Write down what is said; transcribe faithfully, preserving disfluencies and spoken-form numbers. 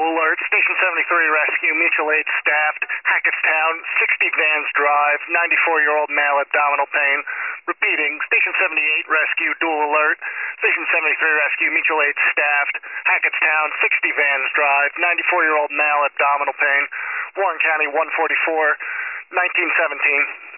alert. Station seventy-three rescue, mutual aid staffed, Hackettstown, sixty Vans Drive, ninety-four-year-old male abdominal pain. Repeating, Station seventy-eight rescue, dual alert. Station seventy-three rescue, mutual aid staffed, Hackettstown, sixty Vans Drive, ninety-four-year-old male abdominal pain. Warren County one forty-four, nineteen seventeen.